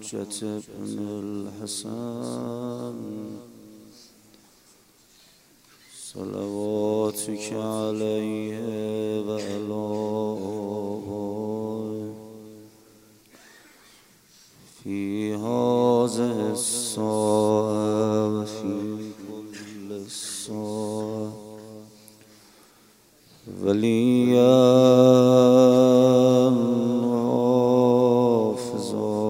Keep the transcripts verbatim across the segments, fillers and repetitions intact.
حجة ابن الحسن صلواتك عليه وعلى آله في هذه الساعة وفي كل الساعة وليا وحافظا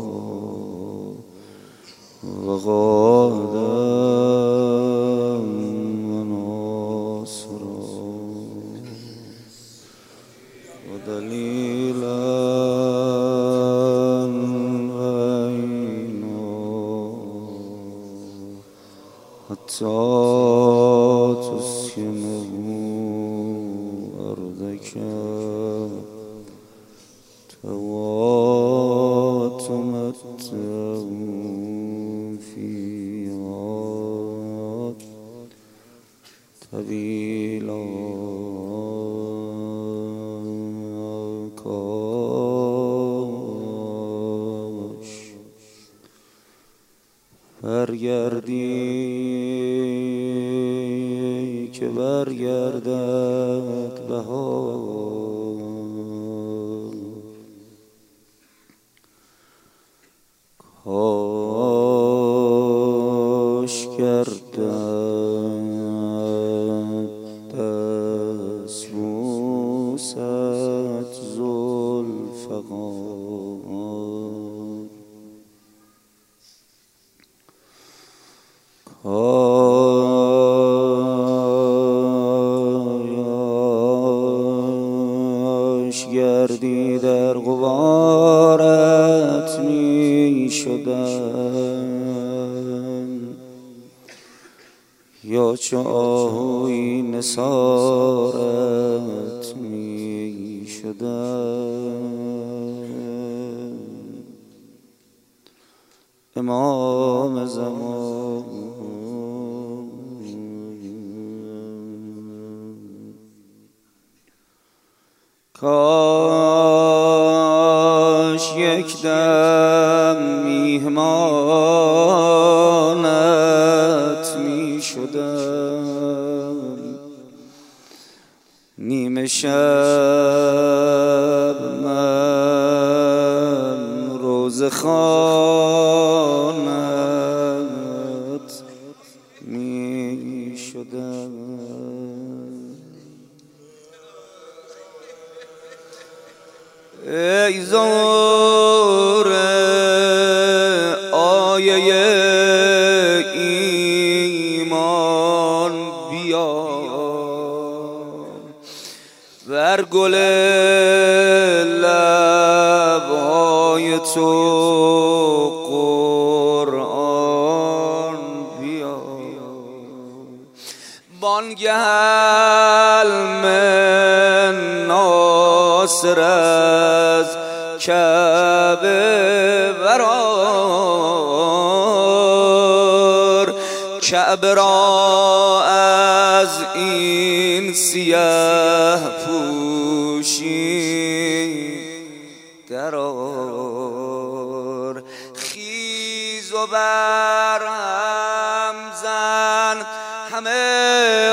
وغادا وناصرا ودليلا وعينا حتى تسكنه أرضك تواتمته فيها طويلا کاش برگردی که برگردد بهار کاش گردد دستبوست ذوالفقار کاش گردی در غبارت می شدم یا چو آهوی نثارت می شدم امام زمان کاش یک دم میهمانت می شدم نیمه شب من روزه خوانت می شدم ای زور آیه ایمان بیا بر گل لبهای تو قرآن بیا بانگه من ناصر از کعبه برار کعبه را از این سیه پوشی درار خیز و برهم زن همه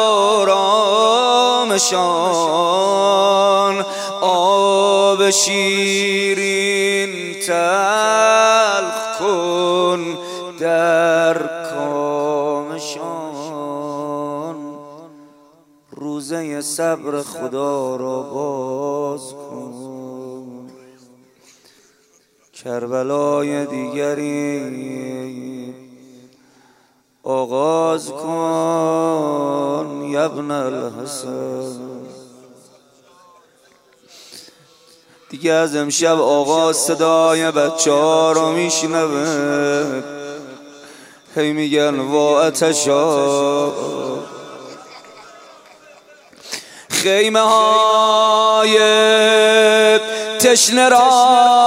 آرامشان آب شیرین تلخ کن در کامشان روزه صبر خدا را باز کن کربلای دیگری آغاز کن یبن الحسن دیگه از امشب آقا صدای بچه ها رو میشنوه هی میگن وا آتشا خیمه های تشنه را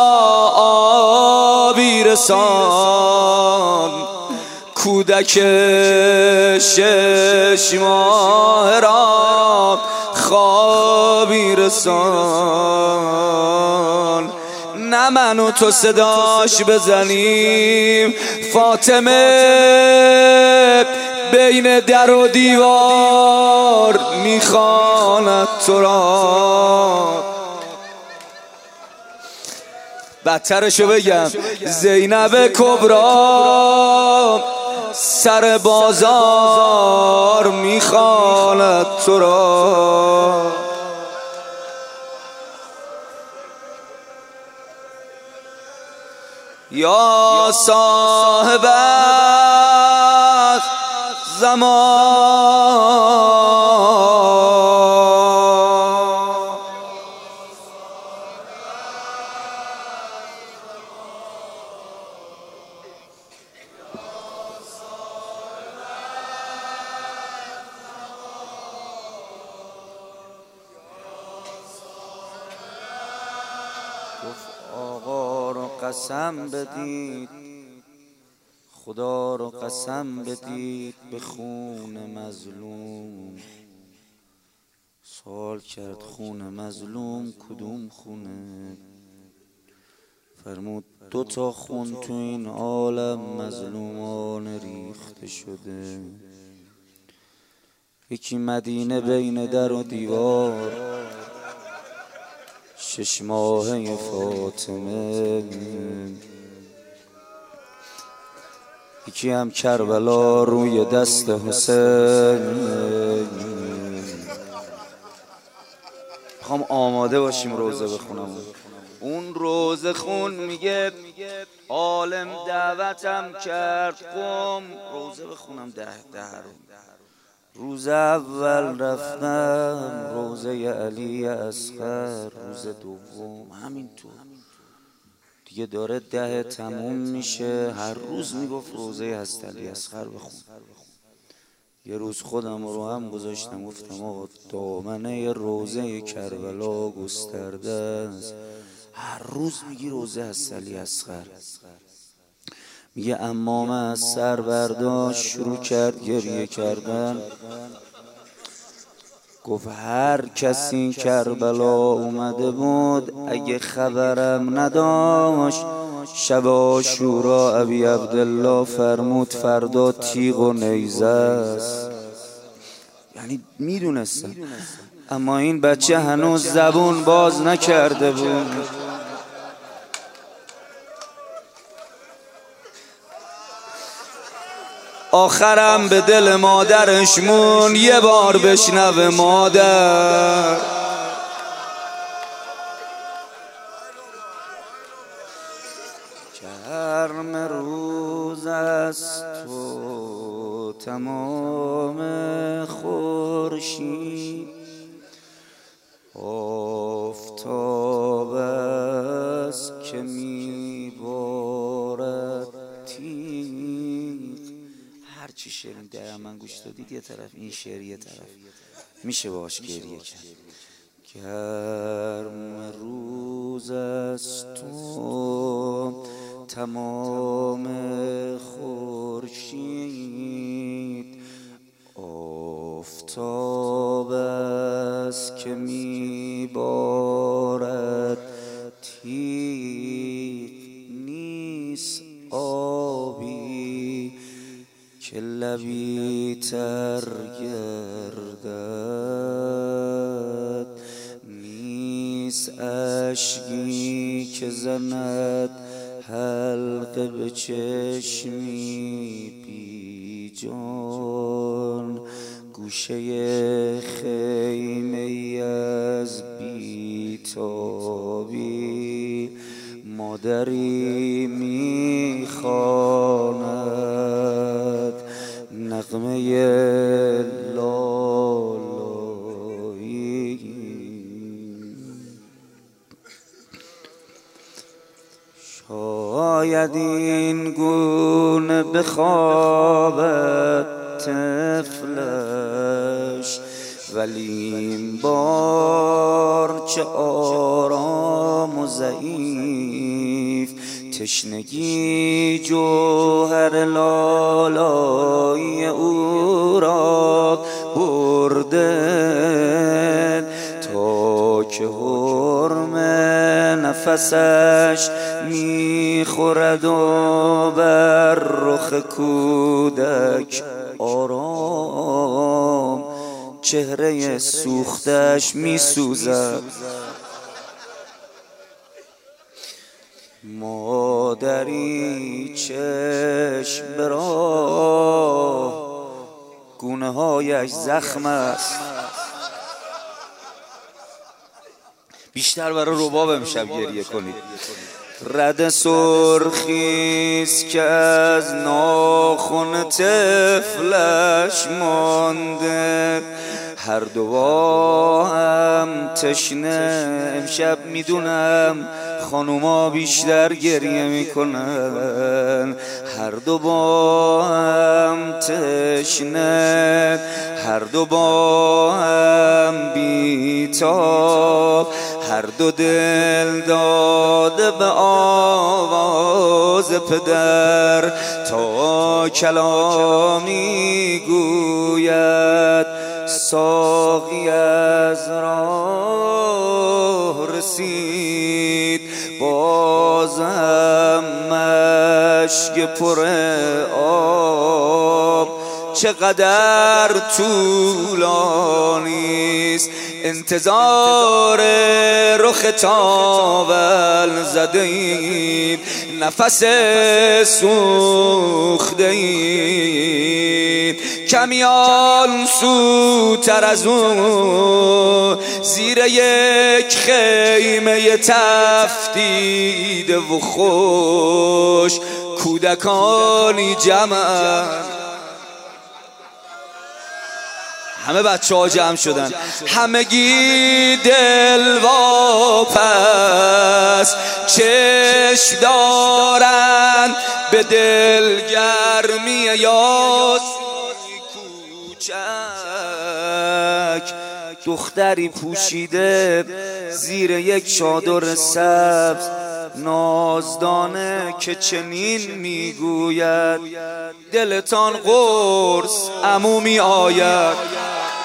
آبی رسان کودک شش ماه را خوابی رسان نه من و تو صداش بزنیم، فاطمه بین در و دیوار میخواند تو را. بدترشو بگم، زینب کبرا سر بازار میخواند تو را. یا صاحب زمان گفت آقا رو قسم بدید، خدا رو قسم بدید به خون مظلوم. سوال کرد خون مظلوم کدوم خونه؟ فرمود دو تا خون تو این عالم مظلومان ریخته شده، یکی مدینه بین در و دیوار، شش ماهه فاطمه، یکی هم کربلا روی دست حسین. میخوام آماده باشیم روزه بخونم. اون روزه خون میگه عالم دعوتم کرد قوم روزه بخونم ده ده رو. روز اول رفتم روزه علی اصغر، روز دوم همینطور دیگه داره ده تموم میشه. هر روز میگفت روزه حضرت علی اصغر بخون. یه روز خودم رو هم گذاشتم گفتم آقا دامنه روزه کربلا گسترده است، هر روز میگی روزه حضرت علی اصغر. میگه امامه از سر برداشت شروع کرد گریه کردن. گفت هر کسی کربلا اومده بود اگه خبرم نداشت، شب عاشورا ابی عبدالله فرمود فردا تیغ و نیزه است. یعنی میدونستم، اما این بچه هنوز زبون باز نکرده بود. آخرم به دل مادرش مون یه بار بشنوه مادر. گرم روز است و تمام خورشید، آفتاب است که میبارد تیغ. هر چی شعر در من گوش دادید یه طرف این شعر یه طرف میشه باش گریه کرد. گرم روز است و تمام خورشید، آفتاب است که میبارد تیغ. نیست آبی که لبی تر گردد، نیست اشکی که زند حلقه به چشمی بی جان. گوشه خیمه از بیتابی مادری میخواند نغمه لالایی. شاید این گونه بخوابد طفلش، ولی این بار چه آرام و ضعیف. تشنگی جوهر لالای او را برده تا که حرم نفسش میخورد و بر رخ کودک آرام چهره سوختش میسوزد. مادری چشم به راه گونه هایش زخم است. بیشتر برای رباب امشب گریه کنید. رد سرخیست که از ناخن طفلش مانده، هر دو با هم تشنه. امشب میدونم خانوما بیشتر گریه میکنن، هر دو با هم تشنه، هر دو با هم بیتاب، هر دو دل داده به آواز پدر تا کلامی گوید. ساقی از راه رسید بازم مشک پر آب، چقدر طولانیست انتظار رخ تاول زده ایم، نفس سوخته ایم، کمیان سوتر از اون زیر یک خیمه تفتیده و خوش کودکانی جمع. همه بچه ها جمع شدن، همگی دل واپس، چشم دارن به دلگرمی یاسمین کوچک. دختری پوشیده زیر یک چادر سبز، نازدانه که چنین میگوید دلتان قرص عمو می آید.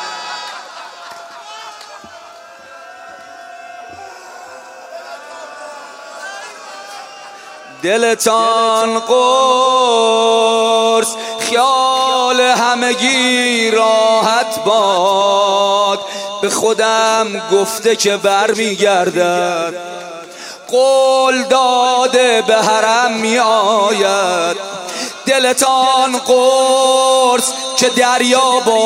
دلتان قرص خیال همگی راحت باد، به خودم گفته که بر می گردد، قول داده به حرم می آید. دلتان قرص که دریا با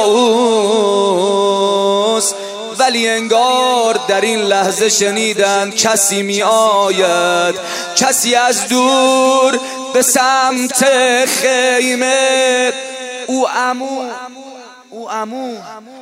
اوست، ولی انگار در این لحظه شنیدن کسی می آید، کسی از دور به سمت خیمه. او عمو، او عمو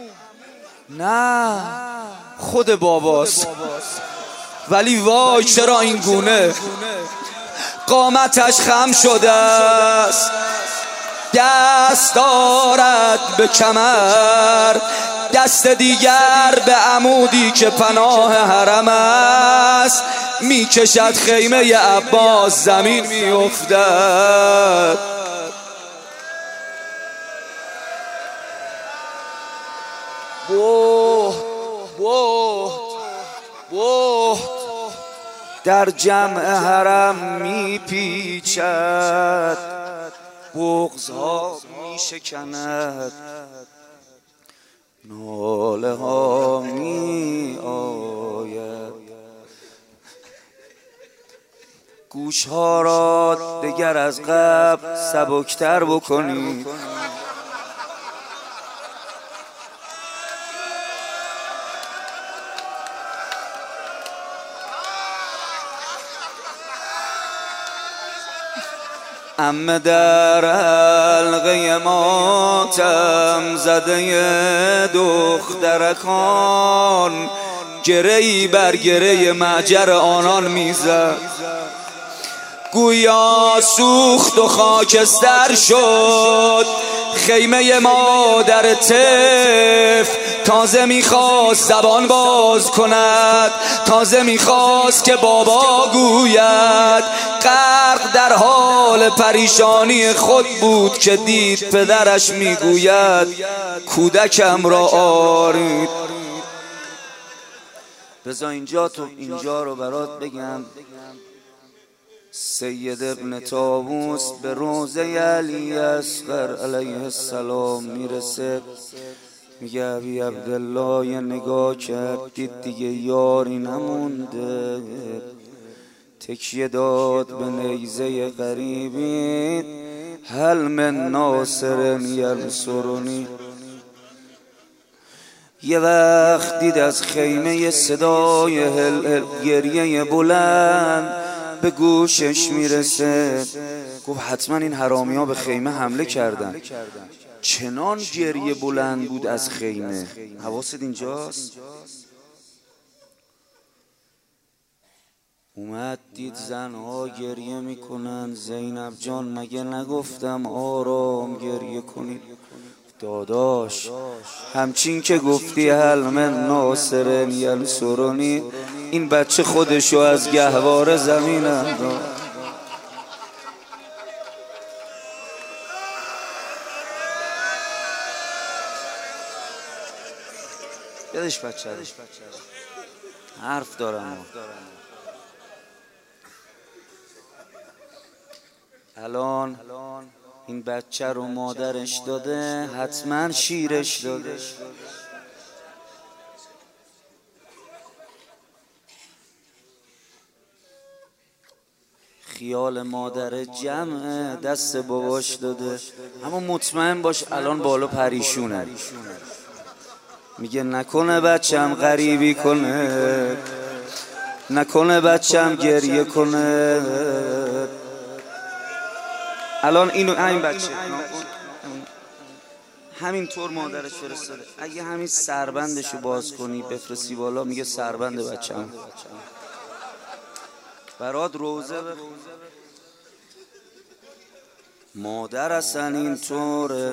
نه خود باباست، ولی وای چرا این گونه قامتش خم شده است، دست دارد به کمر، دست دیگر به عمودی که پناه حرم است، میکشد خیمه عباس زمین میافتد. بوه بوه بوه در جمع حرم میپیچد، بغضها میشکند، ناله ها می آید. گوش ها را دگر از قبل سبکتر بکنید. عمه در حلقه ماتم زده دخترکان، گره‌ای بر گره معجر آنان میزد، گویا سوخت و خاکستر شد خیمه مادر طفل. تازه میخواست زبان باز کند، تازه میخواست که بابا گوید، غرق در حال پریشانی خود بود که دید پدرش میگوید کودکم را آرید. بذار اینجا تو اینجا رو برات بگم. سید ابن طاووس به روضه علی اصغر علیه السلام میرسه، میگه ابی عبدالله یه نگاه کرد دید دیگه یاری نمونده، تکیه داد به نیزه غریبی، هل من ناصر ینصرنی. یه وقت دید از خیمه صدای هل هل گریه بلند به گوشش میرسه، گفت حتما این حرامی ها به خیمه حمله کردن. چنان گریه بلند بود از خیمه. حواست اینجاست؟ اومد دید زنها گریه میکنن. زینب جان مگه نگفتم آرام گریه کنید؟ داداش همچین که گفتی هل من ناصر ینصرنی، این بچه خودشو از گهواره زمین انداخت. یادش بچه حرف دارم. الان این بچه رو مادرش داده، حتما شیرش داده. خیال مادر جمع دست باباش داده، اما مطمئن باش الان بالا پریشونه. میگه نکنه بچم غریبی کنه، نکنه بچم گریه کنه. الان اینو همین بچه همین طور مادرش فرستاده. اگه همین سربندشو باز کنی بفرستی بالا، میگه سربند بچم برات روزه بخون. مادر اصلا این طوره.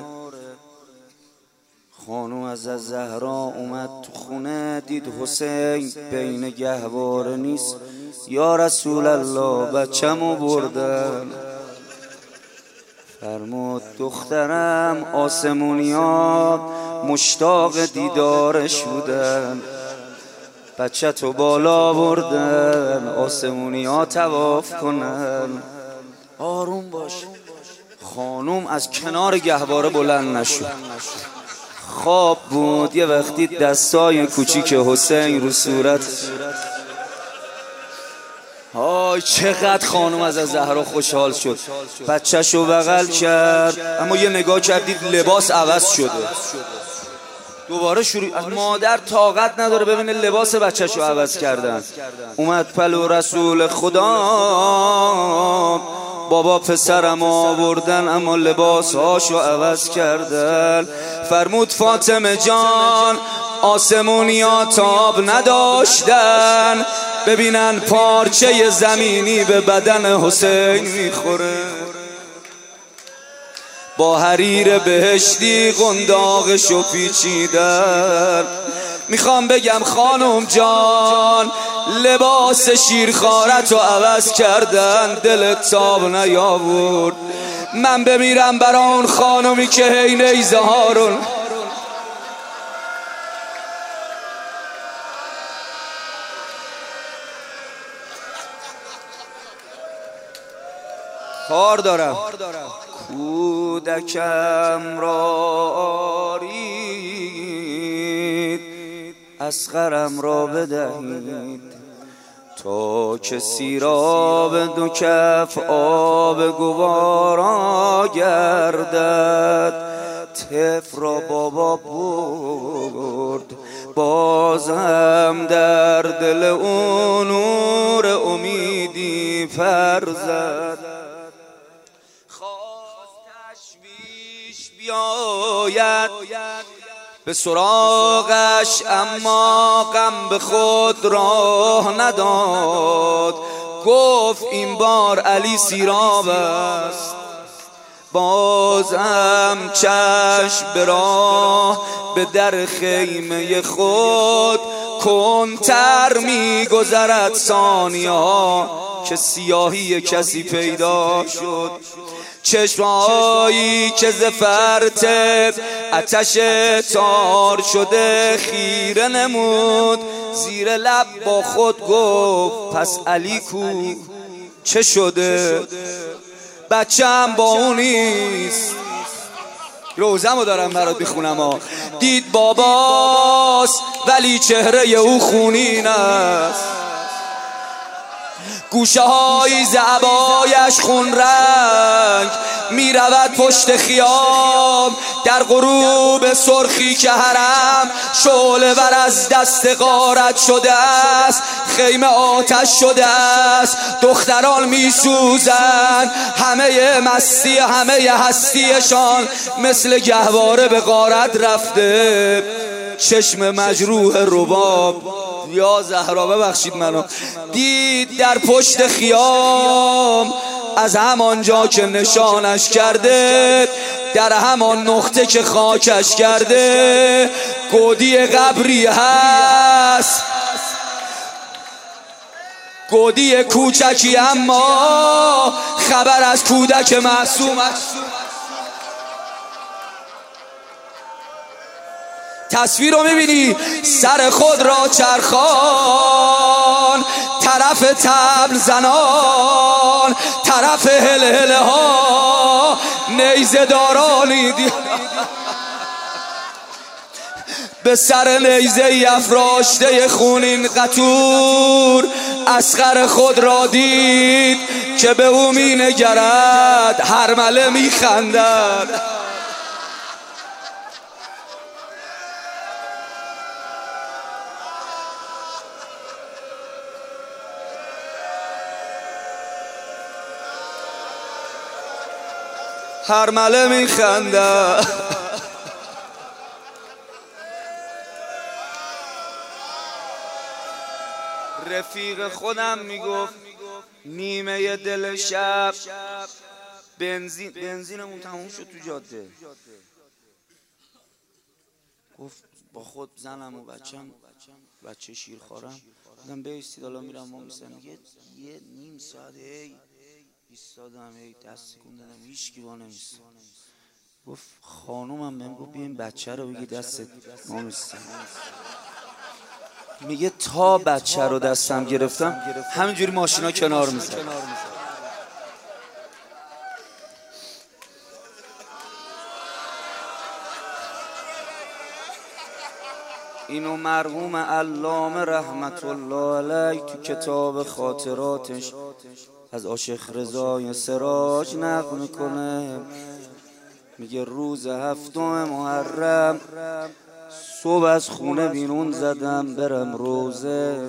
خانوم از زهرا اومد تو خونه، دید حسین بین گهواره نیست. یا رسول الله بچه‌مو بردن. فرمود دخترم آسمونیا مشتاق دیدارش بودن، بچه تو بالا بردن آسمونیا طواف کنن. آروم باش. خانوم از کنار گهواره بلند نشد، خواب بود. یه وقتی دستای کوچیک حسین رو صورت. آی چقدر خانم از زهرا خوشحال شد، بچه‌شو بغل کرد. اما یه نگاه کردید لباس عوض شده. دوباره شروع. از مادر طاقت نداره ببینه لباس بچه‌شو عوض کردن. اومد پلو رسول خدا، بابا پسرم آوردن اما لباس هاشو عوض کردن. فرمود فاطمه جان آسمونیا تاب نداشتن، ببینن پارچه زمینی به بدن حسین میخوره. با حریر بهشتی قنداقشو پیچیدن. میخوام بگم خانم جان لباس شیرخوارتو عوض کردن، دلت تاب نیاورد. من بمیرم برا اون خانمی که هی نیزه ها رو کار دارم. کودکم را آرید، اصغرم را بدهید، تا که سیراب دو کف آب گوارا گردد. طفل را بابا برد، بازم در دل اون نور امیدی پر زد. بیاید به سراغش اما غم به خود راه نداد. گفت این بار علی سیراب است، بازم چشم به راه به در خیمه خود کنتر می گذرد ثانیه ها که سیاهی کسی پیدا شد. چشمایی که ز فرط آتش تار شده خیره نمود، زیر لب با خود گفت پس علی کو چه شده؟ بچه‌م با اون نیست. روزمو دارم برات میخونم ها. دید باباست ولی چهره او خونین است، گوشه های زعبایش خون رنگ می رود پشت خیام. در غروب سرخی که حرم شعله ور از دست غارت شده است، خیمه آتش شده است، دختران می سوزند، همه مستی همه هستیشان مثل گهواره به غارت رفته. چشم مجروح رباب، یا زهرا ببخشید منو، دید در پشت خیام از همانجا که نشانش کرده، در همان نقطه که خاکش کرده گودی قبری هست، گودی کوچکی اما خبر از کودک معصوم. تصویر رو میبینی؟ سر خود را چرخان، طرف طبل زنان، طرف هل هل ها نیزه دارانی به سر نیزه افراشته خونین قطور اصغر خود را دید که به او می نگرد، هرمله می خندد. هرمله می خندد. رفیق خودم میگفت نیمه دل شب بنزین بنزینمون تموم شد تو جاده، گفت با خود زنم و بچم، بچه شیرخوارم، گفتم بیستید حالا میرم ما میسن. یه یه نیم ساعت هی ایستادم، هی دست کن دادم، هیچ کی با نمیستم. گفت خانومم بهم گفت بیاین بچه رو بگی دست ما میستم. میگه تا بچه رو دستم گرفتم همینجوری ماشینا کنار میزد. اینو مرحوم علامه رحمت الله علیه تو کتاب خاطراتش از عاشق رضای سراج نقل میکنه. میگه روز هفتم محرم صبح از خونه بیرون زدم برم روزه،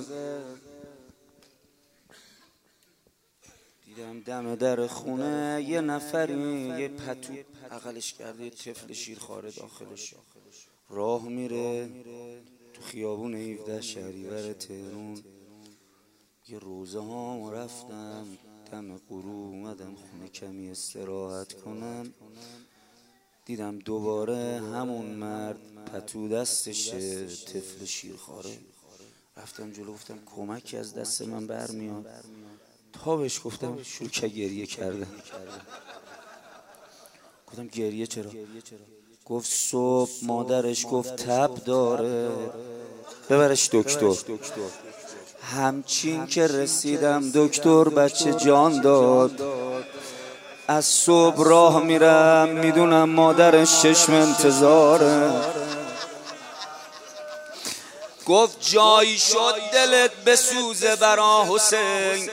دیدم دم در خونه یه نفری یه پتو عقلش کرده، یه طفل شیرخواره داخلش راه میره تو خیابون هفده شهریور تهران. یه روزه ها رفتم دم غروب اومدم خونه کمی استراحت کنم، دیدم دوباره همون مرد پتو دستشه، طفل شیرخواره. رفتم جلو گفتم کمکی از دست من برمیاد. تا بهش گفتم شروع که گریه کردم. گفتم گریه چرا؟ گفت صبح مادرش گفت تب داره ببرش دکتر. همچین که رسیدم دکتر بچه جان داد. از صبح راه میرم میدونم مادرش چشم انتظاره. گفت جایی شد دلت بسوزه برا حسین.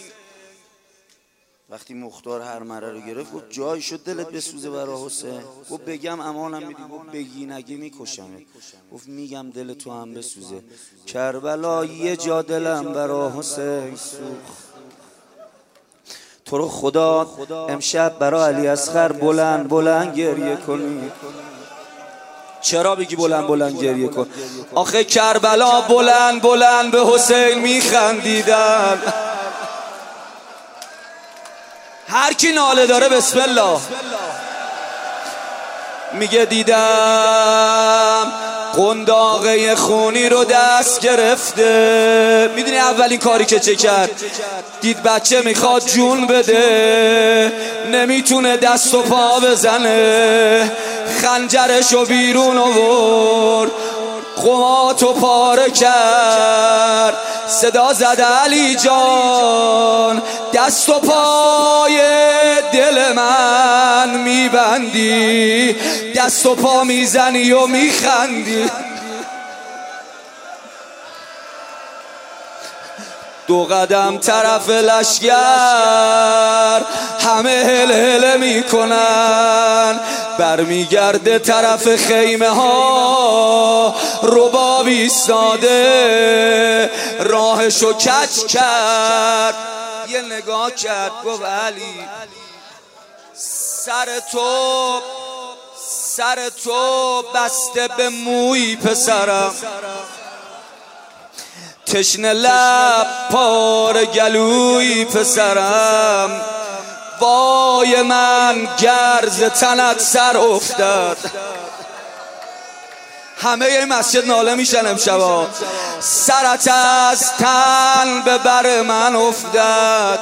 وقتی مختار هرمره رو گرفت گفت جایی شد دلت بسوزه برا حسین. گفت بگم امانم میدی؟ گفت بگی نگی میکشمه. گفت میگم دل تو هم بسوزه. کربلا یه جا دلم برا حسین سوخت. تو رو خدا امشب برا علی اصغر بلند بلند گریه کنی. چرا بگی بلند بلند گریه کن؟ آخه کربلا بلند بلند به حسین میخندیدن. هر کی ناله داره بسم الله. میگه دیدم قنداقه خونی رو دست گرفته. میدونی اولین کاری که چه کرد؟ دید بچه میخواد جون بده، نمیتونه دست و پا بزنه، خنجرشو بیرون آورد، قماتو پاره کرد، صدا زد علی جان دست و پای دل من میبندی، دست و پا میزنی و میخندی. دو قدم طرف لشگر همه هل هل میکنن، برمیگرده طرف خیمه ها رباب ایستاده، راهشو کج کرد، یه نگاه کرد گفت علی سر تو سر تو بسته به موی پسرم، تشنه لب پار گلوی پسرم، وای من گرز تنت سر افتاد. همه یه مسجد ناله میشن امشبا، سرت از تن به بر من افتاد.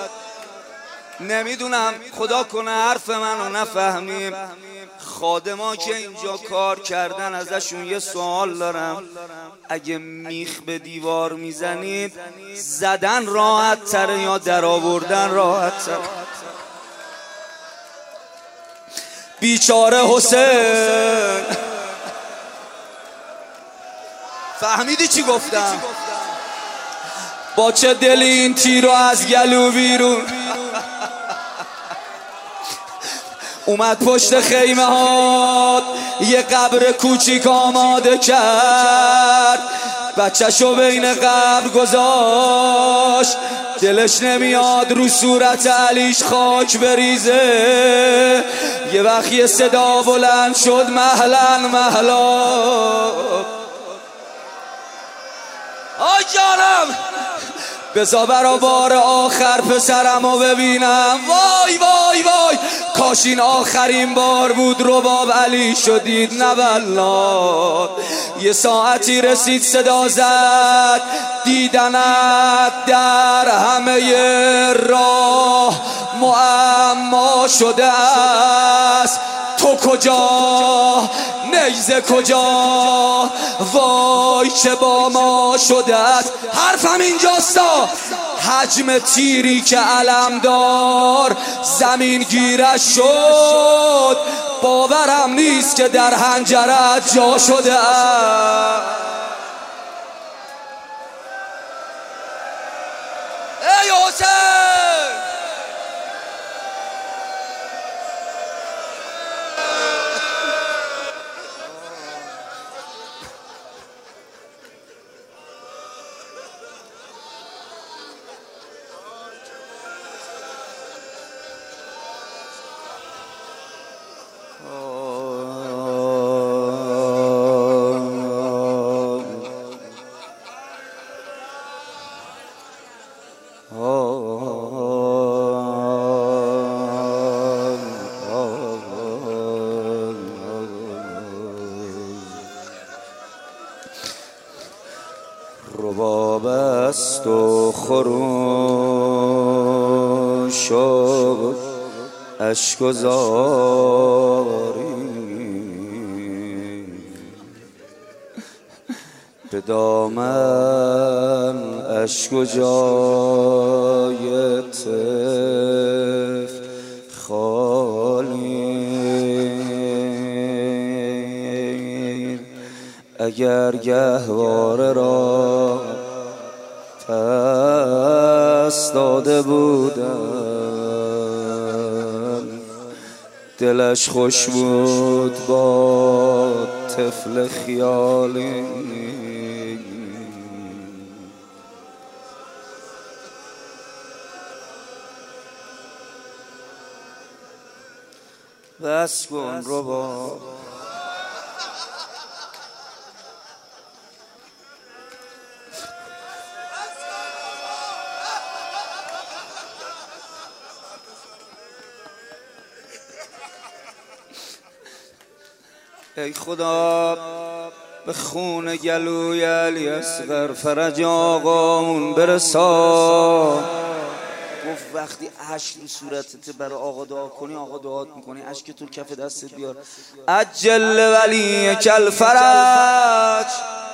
نمیدونم خدا کنه حرف منو نفهمیم. خادما که اینجا کار کردن ازشون یه سوال دارم، اگه میخ به دیوار میزنید زدن راحت تره یا در آوردن راحت تره؟ بیچاره حسین، فهمیدی چی گفتم؟ با چه دلی این تیرو از گلو بیرون اومد پشت خیمه ها، یه قبر کوچیک آماده کرد، بچه‌شو بین قبر گذاشت، دلش نمیاد رو صورت علیش خاک بریزه. یه وقت یه صدا بلند شد مهلا مهلا، آی جانم بزا برا بار آخر پسرمو ببینم. وای وای وای کاش این آخرین بار بود رباب علی شدید. نه والله یه ساعتی رسید صدا زد، دیدنت در همه راه معما شده است. تو کجا نیزه کجا، وای چه با ما شده است. حرفم اینجاستا، حجم تیری که علمدار زمین گیرش شد، باورم نیست که در حنجرت جا شده است. ای حسین رباب است و خروش و اشک و زاری، به دامن اشک و جای طفل خالی. اگر گهواره را پس داده بودم، دلش خوش بود با طفل خیالی. بس کن رباب، ای خدا به خون گلوی علی اصغر فرج آقامون برسان. گفت وقتی اشک رو صورتت برای آقا دعا کنی، آقا دعات میکنی، اشک تو کف دستت بیار. عجل ولی کل فرج